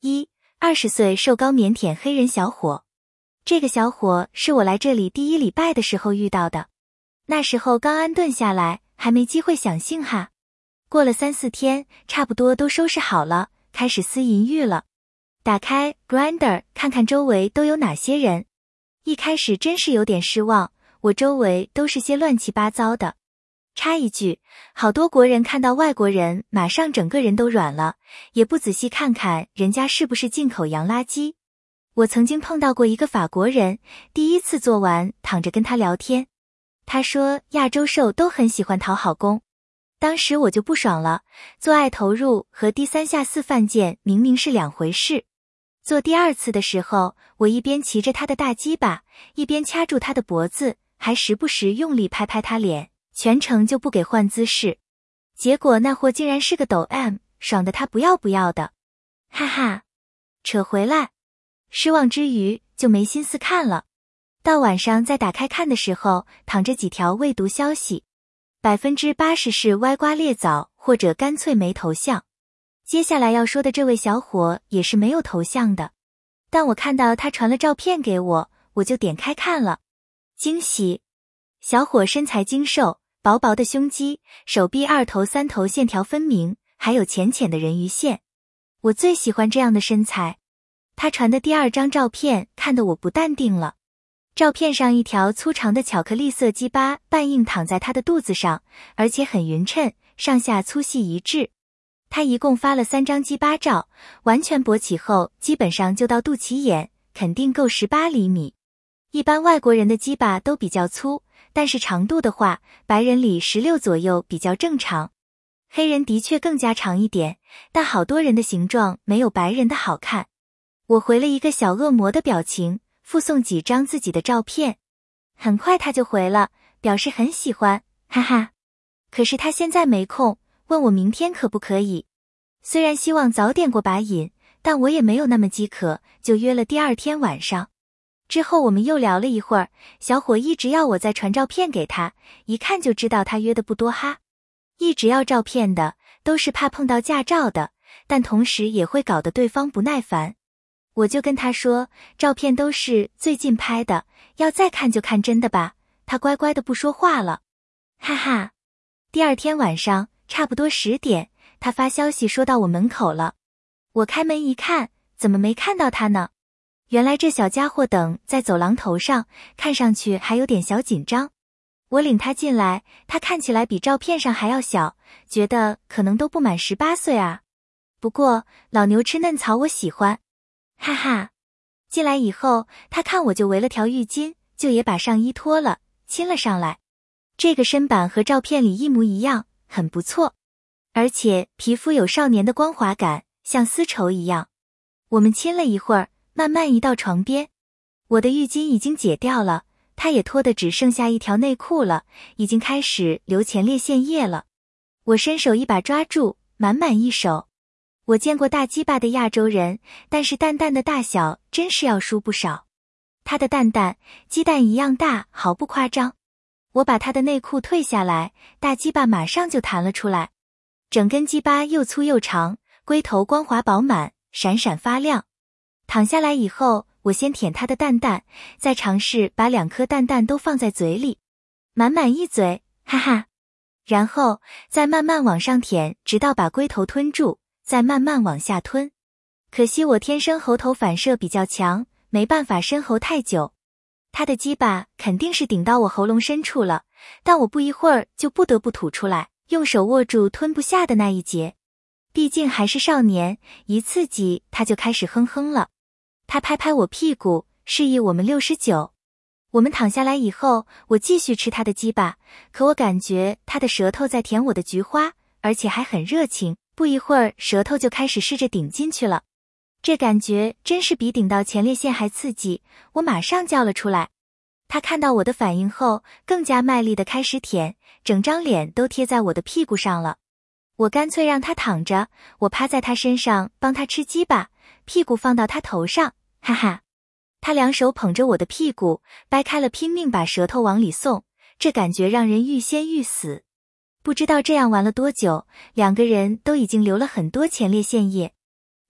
20岁瘦高腼腆黑人小伙。这个小伙是我来这里第1礼拜的时候遇到的，那时候刚安顿下来，还没机会享性哈。过了3、4天，差不多都收拾好了，开始私淫欲了。打开 Grindr 看看周围都有哪些人。一开始真是有点失望，我周围都是些乱七八糟的。插一句，好多国人看到外国人马上整个人都软了，也不仔细看看人家是不是进口洋垃圾。我曾经碰到过一个法国人，第一次做完躺着跟他聊天，他说亚洲瘦都很喜欢讨好攻。当时我就不爽了，做爱投入和低三下四犯贱明明是两回事。做第2次的时候，我一边骑着他的大鸡巴，一边掐住他的脖子，还时不时用力拍拍他脸，全程就不给换姿势。结果那货竟然是个抖 M， 爽得他不要不要的。哈哈，扯回来。失望之余就没心思看了。到晚上再打开看的时候，躺着几条未读消息，80%是歪瓜裂枣或者干脆没头像。接下来要说的这位小伙也是没有头像的，但我看到他传了照片给我，我就点开看了。惊喜！小伙身材精瘦，薄薄的胸肌，手臂2头3头线条分明，还有浅浅的人鱼线。我最喜欢这样的身材。他传的第2张照片看得我不淡定了。照片上一条粗长的巧克力色鸡巴半硬躺在他的肚子上，而且很匀称，上下粗细一致。他一共发了3张鸡巴照，完全勃起后基本上就到肚脐眼，肯定够18厘米。一般外国人的鸡巴都比较粗，但是长度的话，白人里16左右比较正常。黑人的确更加长一点，但好多人的形状没有白人的好看。我回了一个小恶魔的表情，附送几张自己的照片。很快他就回了，表示很喜欢，哈哈。可是他现在没空，问我明天可不可以。虽然希望早点过把瘾，但我也没有那么饥渴，就约了第2天晚上。之后我们又聊了一会儿，小伙一直要我再传照片给他，一看就知道他约的不多哈。一直要照片的，都是怕碰到驾照的，但同时也会搞得对方不耐烦。我就跟他说，照片都是最近拍的，要再看就看真的吧。他乖乖的不说话了，哈哈。第2天晚上差不多10点，他发消息说到我门口了。我开门一看，怎么没看到他呢？原来这小家伙等在走廊头上，看上去还有点小紧张。我领他进来，他看起来比照片上还要小，觉得可能都不满18岁啊。不过老牛吃嫩草我喜欢，哈哈。进来以后，他看我就围了条浴巾，就也把上衣脱了，亲了上来。这个身板和照片里一模一样，很不错。而且皮肤有少年的光滑感，像丝绸一样。我们亲了一会儿，慢慢移到床边。我的浴巾已经解掉了，他也脱得只剩下一条内裤了，已经开始流前列腺液了。我伸手一把抓住，满满一手。我见过大鸡巴的亚洲人，但是蛋蛋的大小真是要输不少。他的蛋蛋鸡蛋一样大，毫不夸张。我把他的内裤退下来，大鸡巴马上就弹了出来。整根鸡巴又粗又长，龟头光滑饱满，闪闪发亮。躺下来以后，我先舔他的蛋蛋，再尝试把2颗蛋蛋都放在嘴里，满满一嘴，哈哈。然后再慢慢往上舔，直到把龟头吞住，再慢慢往下吞。可惜我天生喉头反射比较强，没办法深喉太久。他的鸡巴肯定是顶到我喉咙深处了，但我不一会儿就不得不吐出来，用手握住吞不下的那一节。毕竟还是少年，一刺激他就开始哼哼了。他拍拍我屁股，示意我们69。我们躺下来以后，我继续吃他的鸡巴，可我感觉他的舌头在舔我的菊花，而且还很热情，不一会儿舌头就开始试着顶进去了。这感觉真是比顶到前列腺还刺激，我马上叫了出来。他看到我的反应后，更加卖力地开始舔，整张脸都贴在我的屁股上了。我干脆让他躺着，我趴在他身上帮他吃鸡巴，屁股放到他头上，哈哈。他2手捧着我的屁股，掰开了拼命把舌头往里送，这感觉让人欲仙欲死。不知道这样玩了多久，2个人都已经流了很多前列腺液。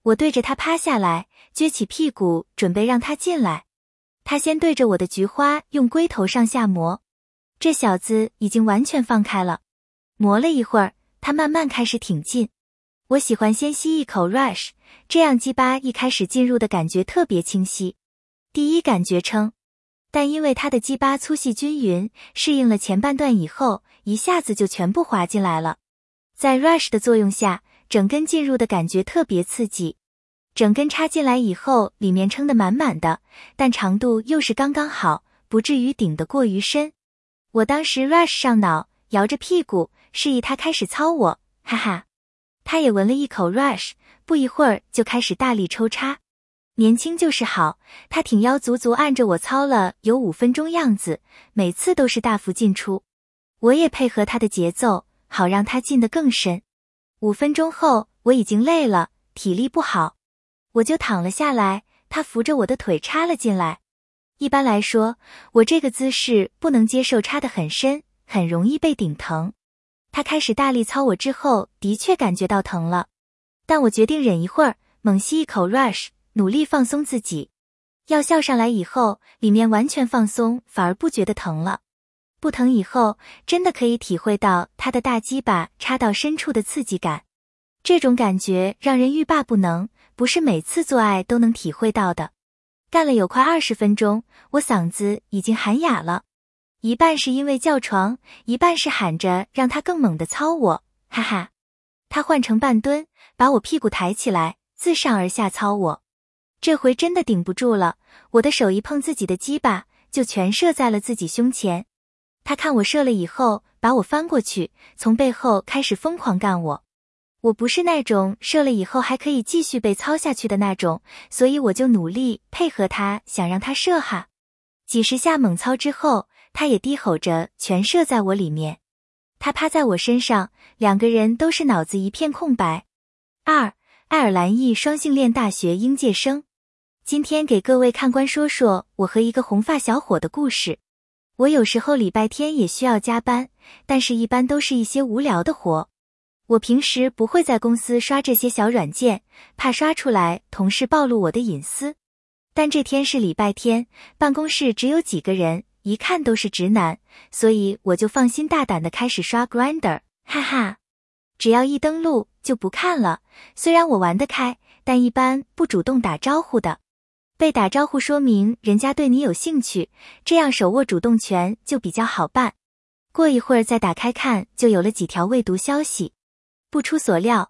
我对着他趴下来，撅起屁股准备让他进来。他先对着我的菊花用龟头上下磨，这小子已经完全放开了。磨了一会儿，他慢慢开始挺进。我喜欢先吸一口 rush， 这样鸡巴一开始进入的感觉特别清晰。第一感觉称，但因为他的鸡巴粗细均匀，适应了前半段以后，一下子就全部滑进来了。在 rush 的作用下，整根进入的感觉特别刺激。整根插进来以后，里面撑得满满的，但长度又是刚刚好，不至于顶得过于深。我当时 rush 上脑，摇着屁股，示意他开始操我，哈哈。他也闻了一口 rush， 不一会儿就开始大力抽插。年轻就是好，他挺腰足足按着我操了有5分钟样子，每次都是大幅进出。我也配合他的节奏，好让他进得更深。5分钟后，我已经累了，体力不好，我就躺了下来，他扶着我的腿插了进来。一般来说，我这个姿势不能接受插得很深，很容易被顶疼。他开始大力操我之后，的确感觉到疼了，但我决定忍一会儿，猛吸一口 rush， 努力放松自己。药效上来以后，里面完全放松，反而不觉得疼了。不疼以后，真的可以体会到他的大鸡巴插到深处的刺激感。这种感觉让人欲罢不能，不是每次做爱都能体会到的。干了有快20分钟，我嗓子已经喊哑了，一半是因为叫床，一半是喊着让他更猛地操我，哈哈。他换成半蹲，把我屁股抬起来，自上而下操我。这回真的顶不住了，我的手一碰自己的鸡巴，就全射在了自己胸前。他看我射了以后，把我翻过去，从背后开始疯狂干我。我不是那种射了以后还可以继续被操下去的那种，所以我就努力配合他，想让他射哈。几十下猛操之后，他也低吼着全射在我里面。他趴在我身上，两个人都是脑子一片空白。2. 爱尔兰裔双性恋大学应届生。今天给各位看官说说我和一个红发小伙的故事。我有时候礼拜天也需要加班，但是一般都是一些无聊的活。我平时不会在公司刷这些小软件，怕刷出来同事暴露我的隐私。但这天是礼拜天，办公室只有几个人，一看都是直男，所以我就放心大胆地开始刷 Grindr， 哈哈。只要一登录就不看了，虽然我玩得开，但一般不主动打招呼的。被打招呼说明人家对你有兴趣，这样手握主动权就比较好办。过一会儿再打开看，就有了几条未读消息。不出所料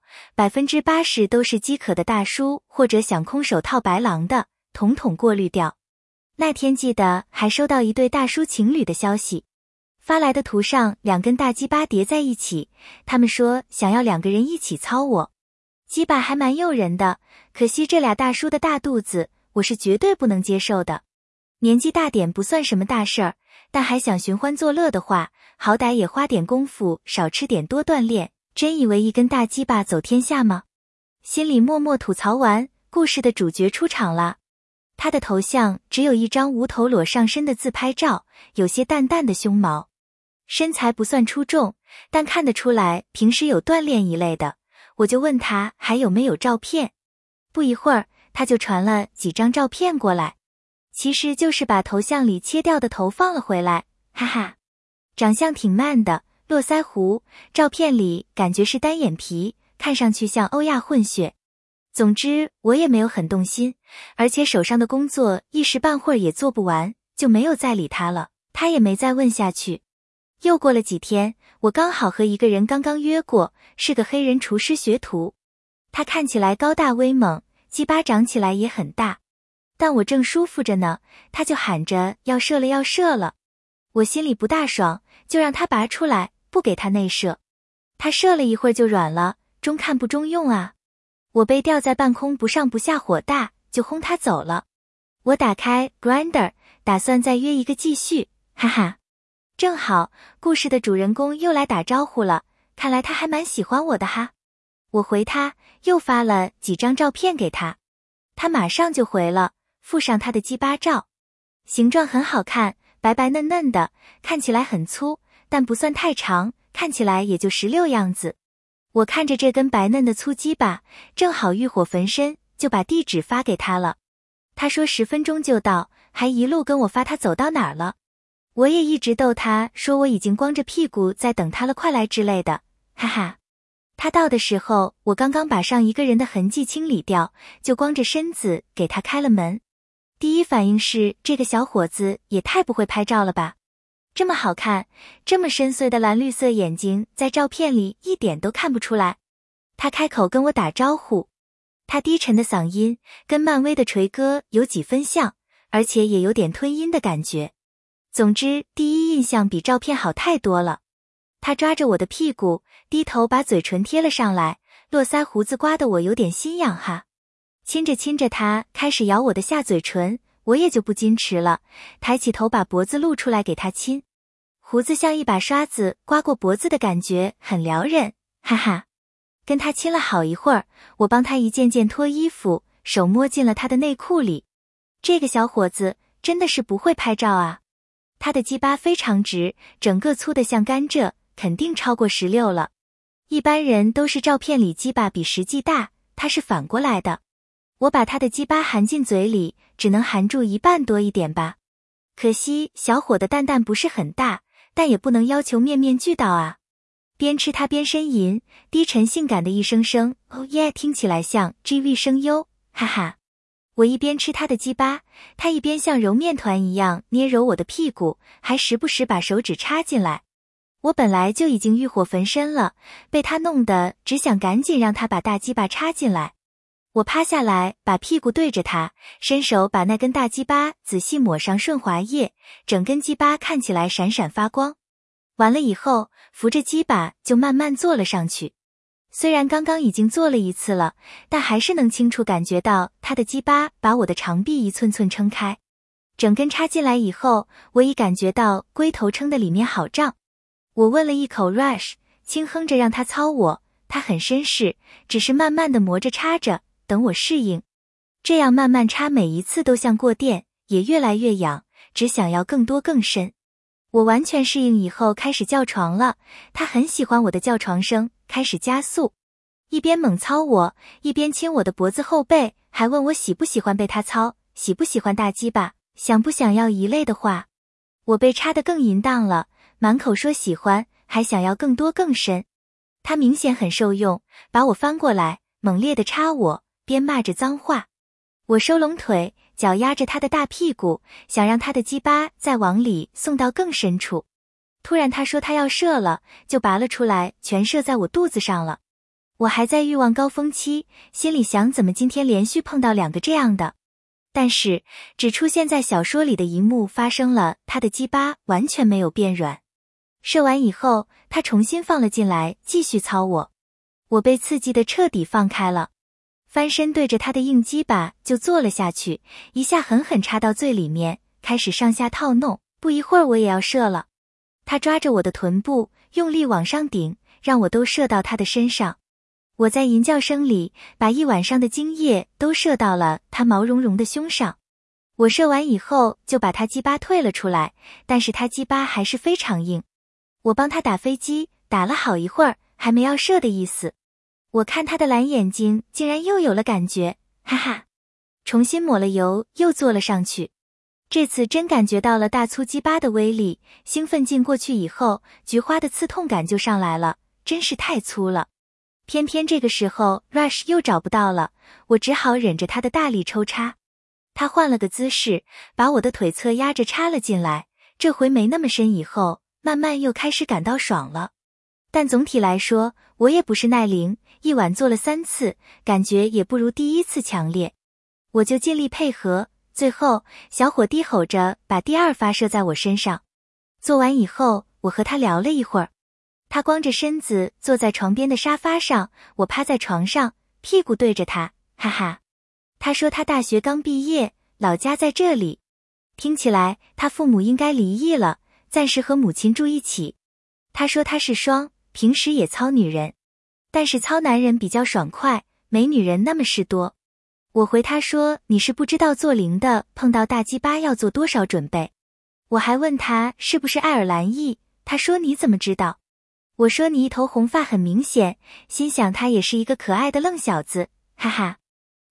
，80%都是饥渴的大叔或者想空手套白狼的，统统过滤掉。那天记得还收到一对大叔情侣的消息，发来的图上2根大鸡巴叠在一起，他们说想要2个人一起操我。鸡巴还蛮诱人的，可惜这俩大叔的大肚子，我是绝对不能接受的。年纪大点不算什么大事儿，但还想寻欢作乐的话，好歹也花点功夫，少吃点多锻炼。真以为一根大鸡巴走天下吗？心里默默吐槽完，故事的主角出场了。他的头像只有一张无头裸上身的自拍照，有些淡淡的胸毛，身材不算出众，但看得出来平时有锻炼一类的。我就问他还有没有照片，不一会儿他就传了几张照片过来，其实就是把头像里切掉的头放了回来，哈哈。长相挺 man 的，络腮胡，照片里感觉是单眼皮，看上去像欧亚混血。总之我也没有很动心，而且手上的工作一时半会儿也做不完，就没有再理他了，他也没再问下去。又过了几天，我刚好和一个人刚约过，是个黑人厨师学徒。他看起来高大威猛，鸡巴长起来也很大，但我正舒服着呢，他就喊着要射了要射了。我心里不大爽，就让他拔出来，不给他内射。他射了一会儿就软了，中看不中用啊。我被吊在半空不上不下火大，就轰他走了。我打开 Grindr， 打算再约一个继续，哈哈。正好故事的主人公又来打招呼了，看来他还蛮喜欢我的哈。我回他，又发了几张照片给他，他马上就回了，附上他的鸡巴照，形状很好看，白白嫩嫩的，看起来很粗，但不算太长，看起来也就16样子。我看着这根白嫩的粗鸡巴，正好欲火焚身， 就把地址发给他了。他说10分钟就到，还一路跟我发他走到哪儿了。我也一直逗他说我已经光着屁股在等他了，快来之类的，哈哈。他到的时候，我刚刚把上一个人的痕迹清理掉，就光着身子给他开了门。第一反应是，这个小伙子也太不会拍照了吧。这么好看，这么深邃的蓝绿色眼睛，在照片里一点都看不出来。他开口跟我打招呼，他低沉的嗓音跟漫威的锤哥有几分像，而且也有点吞音的感觉。总之，第一印象比照片好太多了。他抓着我的屁股，低头把嘴唇贴了上来，络腮胡子刮得我有点心痒哈。亲着亲着，他开始咬我的下嘴唇，我也就不矜持了，抬起头把脖子露出来给他亲。胡子像一把刷子刮过脖子的感觉很撩人，哈哈。跟他亲了好一会儿，我帮他一件件脱衣服，手摸进了他的内裤里。这个小伙子真的是不会拍照啊。他的鸡巴非常直，整个粗得像甘蔗，肯定超过16了。一般人都是照片里鸡巴比实际大，他是反过来的。我把他的鸡巴含进嘴里，只能含住一半多一点吧。可惜小伙的蛋蛋不是很大，但也不能要求面面俱到啊。边吃他边呻吟，低沉性感的一声声哦耶，听起来像 GV 声优，哈哈。我一边吃他的鸡巴，他一边像揉面团一样捏揉我的屁股，还时不时把手指插进来。我本来就已经欲火焚身了，被他弄得只想赶紧让他把大鸡巴插进来。我趴下来，把屁股对着他，伸手把那根大鸡巴仔细抹上顺滑液，整根鸡巴看起来闪闪发光。完了以后，扶着鸡巴就慢慢坐了上去。虽然刚刚已经做了一次了，但还是能清楚感觉到他的鸡巴把我的长臂一寸寸撑开。整根插进来以后，我已感觉到龟头撑的里面好胀。我问了一口 Rush， 轻哼着让他操我，他很绅士，只是慢慢的磨着插着，等我适应。这样慢慢插每一次都像过电，也越来越痒，只想要更多更深。我完全适应以后开始叫床了，他很喜欢我的叫床声，开始加速，一边猛操我，一边亲我的脖子后背，还问我喜不喜欢被他操，喜不喜欢大鸡巴，想不想要一类的话。我被插得更淫荡了，满口说喜欢，还想要更多更深。他明显很受用，把我翻过来，猛烈地插我，边骂着脏话。我收拢腿，脚压着他的大屁股，想让他的鸡巴再往里送到更深处。突然他说他要射了，就拔了出来，全射在我肚子上了。我还在欲望高峰期，心里想怎么今天连续碰到2个这样的。但是只出现在小说里的一幕发生了，他的鸡巴完全没有变软。射完以后，他重新放了进来，继续操我。我被刺激得彻底放开了，翻身对着他的硬鸡巴就坐了下去，一下狠狠插到最里面，开始上下套弄，不一会儿我也要射了。他抓着我的臀部，用力往上顶，让我都射到他的身上。我在淫叫声里，把一晚上的精液都射到了他毛茸茸的胸上。我射完以后，就把他鸡巴退了出来，但是他鸡巴还是非常硬。我帮他打飞机，打了好一会儿，还没要射的意思。我看他的蓝眼睛竟然又有了感觉，哈哈。重新抹了油，又坐了上去。这次真感觉到了大粗鸡巴的威力，兴奋劲过去以后，菊花的刺痛感就上来了，真是太粗了。偏偏这个时候 Rush 又找不到了，我只好忍着他的大力抽插。他换了个姿势，把我的腿侧压着插了进来，这回没那么深，以后慢慢又开始感到爽了。但总体来说，我也不是耐灵，一晚做了3次，感觉也不如第一次强烈。我就尽力配合，最后小伙低吼着把第2发射在我身上。做完以后，我和他聊了一会儿。他光着身子坐在床边的沙发上，我趴在床上，屁股对着他，哈哈。他说他大学刚毕业，老家在这里。听起来他父母应该离异了，暂时和母亲住一起。他说他是双，平时也操女人，但是操男人比较爽快，没女人那么事多。我回他说你是不知道做零的，碰到大鸡巴要做多少准备。我还问他是不是爱尔兰裔，他说你怎么知道？我说你一头红发很明显，心想他也是一个可爱的愣小子，哈哈。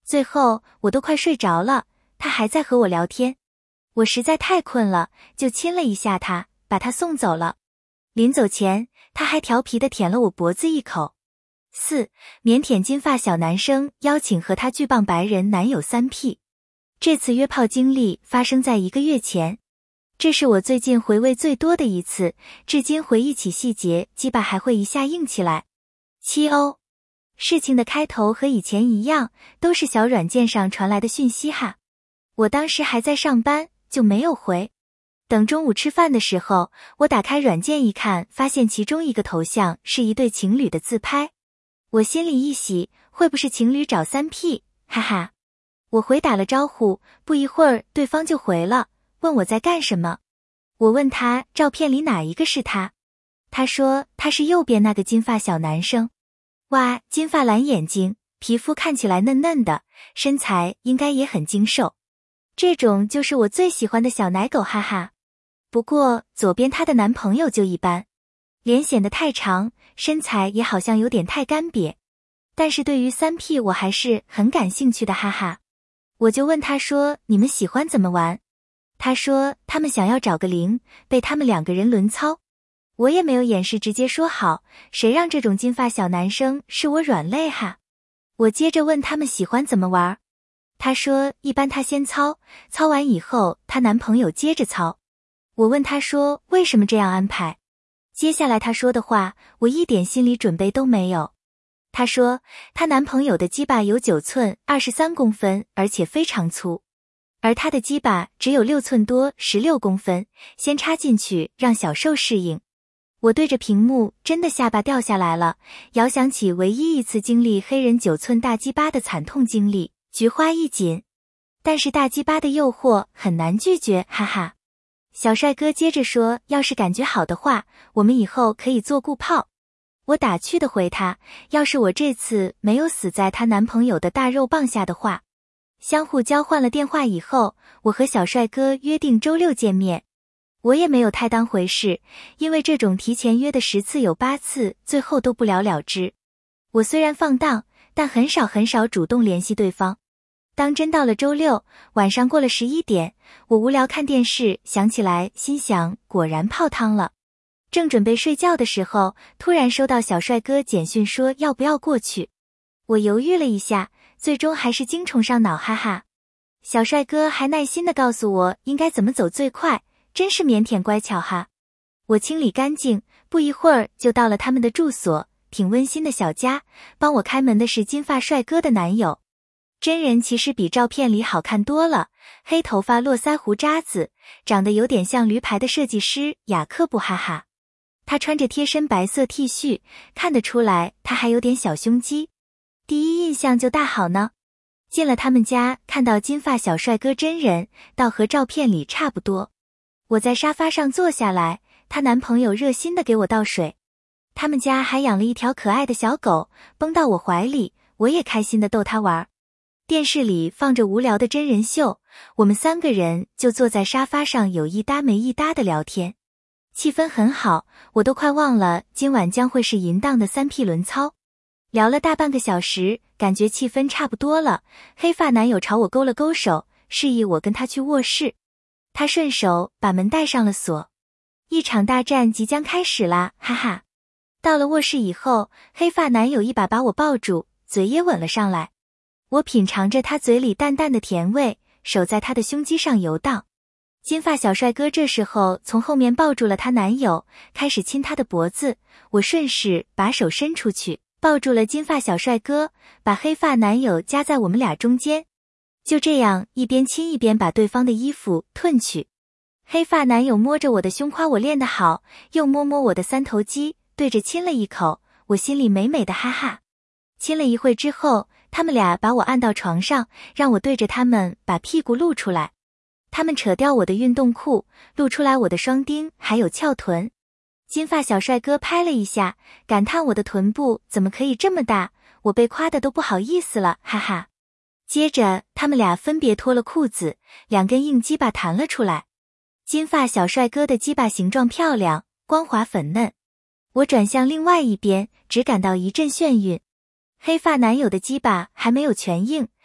最后我都快睡着了，他还在和我聊天。我实在太困了，就亲了一下他，把他送走了。临走前，他还调皮地舔了我脖子一口。4. 腼腆金发小男生邀请和他巨棒白人男友3P。这次约炮经历发生在1个月前，这是我最近回味最多的一次，至今回忆起细节，鸡巴还会一下硬起来。7O。事情的开头和以前一样，都是小软件上传来的讯息哈。我当时还在上班，就没有回。等中午吃饭的时候，我打开软件一看，发现其中一个头像是一对情侣的自拍。我心里一喜，会不是情侣找3P，哈哈。我回打了招呼，不一会儿对方就回了，问我在干什么。我问他照片里哪一个是他，他说他是右边那个金发小男生。哇，金发蓝眼睛，皮肤看起来嫩嫩的，身材应该也很精瘦。这种就是我最喜欢的小奶狗，哈哈。不过左边她的男朋友就一般，脸显得太长，身材也好像有点太干瘪。但是对于3P 我还是很感兴趣的，哈哈。我就问他说，你们喜欢怎么玩？他说他们想要找个零，被他们2个人轮操。我也没有掩饰，直接说好，谁让这种金发小男生是我软肋哈。我接着问他们喜欢怎么玩，他说一般他先操，操完以后她男朋友接着操。我问他说为什么这样安排，接下来他说的话我一点心理准备都没有。他说她男朋友的鸡巴有9寸23公分，而且非常粗，而他的鸡巴只有6寸多16公分，先插进去让小受适应。我对着屏幕真的下巴掉下来了，遥想起唯一一次经历黑人9寸大鸡巴的惨痛经历，菊花一紧。但是大鸡巴的诱惑很难拒绝，哈哈。小帅哥接着说，要是感觉好的话，我们以后可以做固炮。我打趣的回他，要是我这次没有死在她男朋友的大肉棒下的话。相互交换了电话以后，我和小帅哥约定周6见面。我也没有太当回事，因为这种提前约的10次有8次最后都不了了之。我虽然放荡，但很少主动联系对方。当真到了周6晚上过了11点，我无聊看电视，想起来，心想果然泡汤了。正准备睡觉的时候，突然收到小帅哥简讯说要不要过去。我犹豫了一下，最终还是精虫上脑，哈哈。小帅哥还耐心地告诉我应该怎么走最快，真是腼腆乖巧哈。我清理干净，不一会儿就到了他们的住所，挺温馨的小家。帮我开门的是金发帅哥的男友，真人其实比照片里好看多了，黑头发络腮胡渣子，长得有点像驴牌的设计师雅克布，哈哈。他穿着贴身白色 T 恤，看得出来他还有点小胸肌。第一印象就大好呢。进了他们家，看到金发小帅哥真人，倒和照片里差不多。我在沙发上坐下来，她男朋友热心地给我倒水。他们家还养了一条可爱的小狗，蹦到我怀里，我也开心地逗它玩。电视里放着无聊的真人秀，我们3个人就坐在沙发上有一搭没一搭的聊天，气氛很好，我都快忘了今晚将会是淫荡的3P 轮操。聊了大半个小时，感觉气氛差不多了，黑发男友朝我勾了勾手，示意我跟他去卧室。他顺手把门带上了锁，一场大战即将开始啦，哈哈。到了卧室以后，黑发男友一把把我抱住，嘴也吻了上来。我品尝着他嘴里淡淡的甜味，手在他的胸肌上游荡。金发小帅哥这时候从后面抱住了他男友，开始亲他的脖子，我顺势把手伸出去，抱住了金发小帅哥，把黑发男友夹在我们俩中间。就这样一边亲一边把对方的衣服褪去。黑发男友摸着我的胸夸我练得好，又摸摸我的3头肌，对着亲了一口，我心里美美的，哈哈。亲了一会之后，他们俩把我按到床上，让我对着他们把屁股露出来。他们扯掉我的运动裤，露出来我的双丁还有翘臀。金发小帅哥拍了一下，感叹我的臀部怎么可以这么大，我被夸的都不好意思了，哈哈。接着他们俩分别脱了裤子，2根硬鸡巴弹了出来。金发小帅哥的鸡巴形状漂亮，光滑粉嫩。我转向另外一边，只感到一阵眩晕。黑发男友的鸡巴还没有全硬，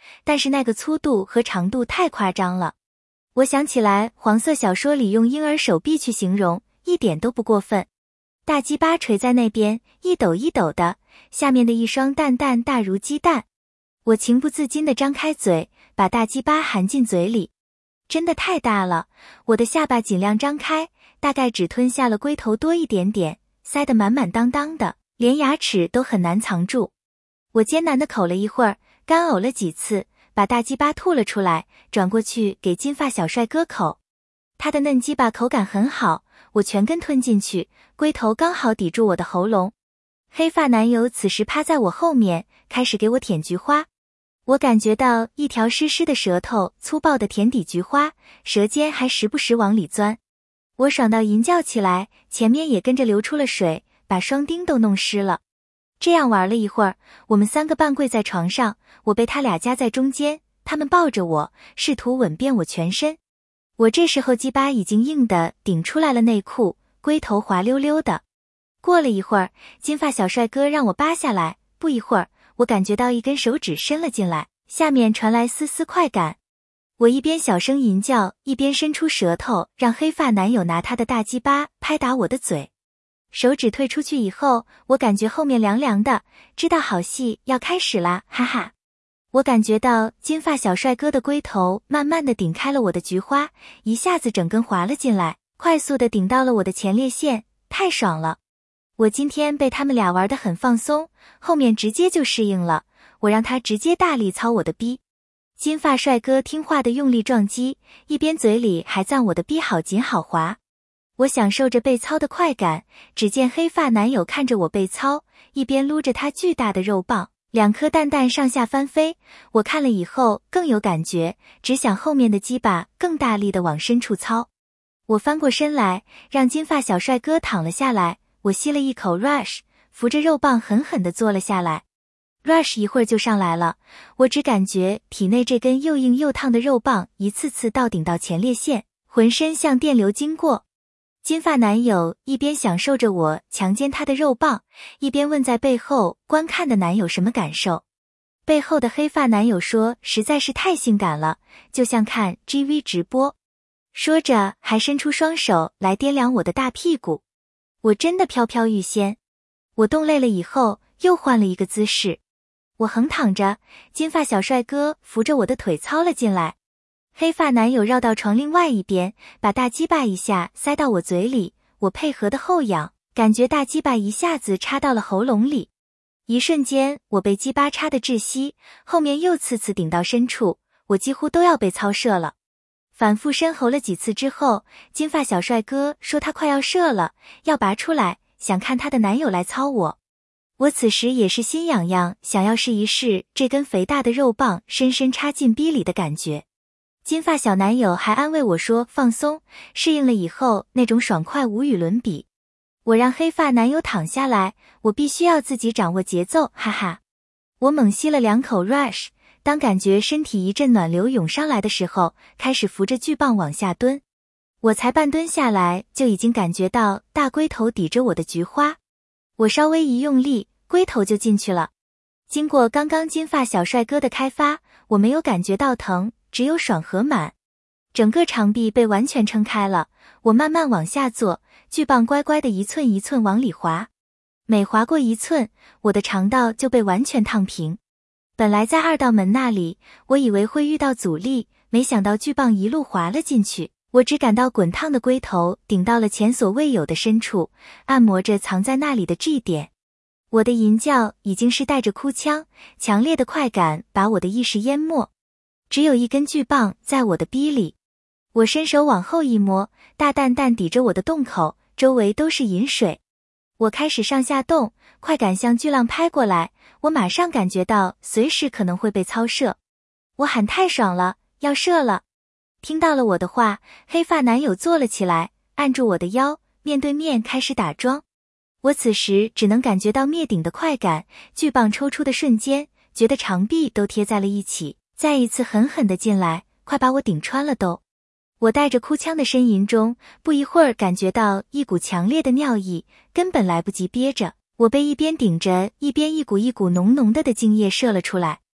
但是那个粗度和长度太夸张了。我想起来黄色小说里用婴儿手臂去形容，一点都不过分。大鸡巴垂在那边，一抖一抖的，下面的一双蛋蛋大如鸡蛋。我情不自禁地张开嘴，把大鸡巴含进嘴里。真的太大了，我的下巴尽量张开，大概只吞下了龟头多一点点，塞得满满当当的，连牙齿都很难藏住。我艰难地口了一会儿，干呕了几次，把大鸡巴吐了出来，转过去给金发小帅哥口。他的嫩鸡巴口感很好，我全根吞进去，龟头刚好抵住我的喉咙。黑发男友此时趴在我后面，开始给我舔菊花。我感觉到一条湿湿的舌头粗暴地舔底菊花，舌尖还时不时往里钻。我爽到淫叫起来，前面也跟着流出了水，把双丁都弄湿了。这样玩了一会儿，我们3个半跪在床上，我被他俩夹在中间，他们抱着我，试图吻遍我全身。我这时候鸡巴已经硬的顶出来了内裤，龟头滑溜溜的。过了一会儿，金发小帅哥让我扒下来，不一会儿，我感觉到一根手指伸了进来，下面传来丝丝快感。我一边小声淫叫，一边伸出舌头，让黑发男友拿他的大鸡巴拍打我的嘴。手指退出去以后，我感觉后面凉凉的，知道好戏要开始啦，哈哈。我感觉到金发小帅哥的龟头慢慢的顶开了我的菊花，一下子整根滑了进来，快速的顶到了我的前列腺，太爽了。我今天被他们俩玩得很放松，后面直接就适应了，我让他直接大力操我的逼。金发帅哥听话的用力撞击，一边嘴里还赞我的逼好紧好滑。我享受着被操的快感，只见黑发男友看着我被操，一边撸着他巨大的肉棒，2颗蛋蛋上下翻飞。我看了以后更有感觉，只想后面的鸡巴更大力的往深处操。我翻过身来，让金发小帅哥躺了下来，我吸了一口 Rush， 扶着肉棒狠狠地坐了下来。Rush 一会儿就上来了，我只感觉体内这根又硬又烫的肉棒一次次倒顶到前列腺，浑身像电流经过。金发男友一边享受着我强奸他的肉棒，一边问在背后观看的男友什么感受。背后的黑发男友说实在是太性感了，就像看 GV 直播。说着还伸出双手来掂量我的大屁股。我真的飘飘欲仙。我动累了以后又换了一个姿势。我横躺着，金发小帅哥扶着我的腿操了进来。黑发男友绕到床另外一边，把大鸡巴一下塞到我嘴里，我配合的后仰，感觉大鸡巴一下子插到了喉咙里。一瞬间我被鸡巴插得窒息，后面又次次顶到深处，我几乎都要被操射了。反复深喉了几次之后，金发小帅哥说他快要射了，要拔出来，想看他的男友来操我。我此时也是心痒痒，想要试一试这根肥大的肉棒深深插进逼里的感觉。金发小男友还安慰我说放松，适应了以后那种爽快无与伦比。我让黑发男友躺下来，我必须要自己掌握节奏，哈哈。我猛吸了2口 Rush， 当感觉身体一阵暖流涌上来的时候，开始扶着巨棒往下蹲。我才半蹲下来，就已经感觉到大龟头抵着我的菊花。我稍微一用力，龟头就进去了。经过刚刚金发小帅哥的开发，我没有感觉到疼，只有爽和满。整个肠壁被完全撑开了，我慢慢往下坐，巨棒乖乖的一寸一寸往里滑。每滑过1寸，我的肠道就被完全烫平。本来在2道门那里，我以为会遇到阻力，没想到巨棒一路滑了进去。我只感到滚烫的龟头顶到了前所未有的深处，按摩着藏在那里的 G 点。我的淫叫已经是带着哭腔，强烈的快感把我的意识淹没。只有一根巨棒在我的逼里。我伸手往后一摸，大蛋蛋抵着我的洞口，周围都是饮水。我开始上下动，快感像巨浪拍过来，我马上感觉到随时可能会被操射。我喊太爽了，要射了。听到了我的话，黑发男友坐了起来，按住我的腰，面对面开始打桩。我此时只能感觉到灭顶的快感，巨棒抽出的瞬间，觉得肠壁都贴在了一起，再一次狠狠地进来，快把我顶穿了都。我带着哭腔的呻吟中，不一会儿感觉到一股强烈的尿意，根本来不及憋着，我被一边顶着，一边一股一股浓浓的精液射了出来。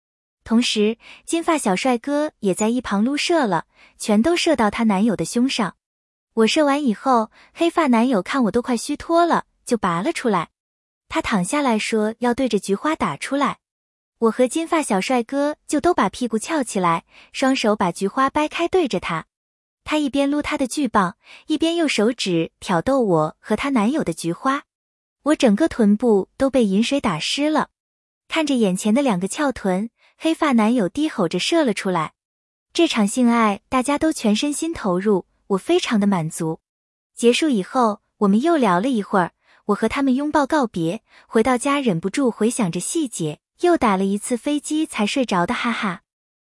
同时，金发小帅哥也在一旁撸射了，全都射到她男友的胸上。我射完以后，黑发男友看我都快虚脱了，就拔了出来。他躺下来说要对着菊花打出来。我和金发小帅哥就都把屁股翘起来，双手把菊花掰开对着他。他一边撸他的巨棒，一边用手指挑逗我和她男友的菊花。我整个臀部都被饮水打湿了。看着眼前的2个翘臀，黑发男友低吼着射了出来。这场性爱大家都全身心投入，我非常的满足。结束以后，我们又聊了一会儿，我和他们拥抱告别，回到家忍不住回想着细节，又打了一次飞机才睡着的，哈哈。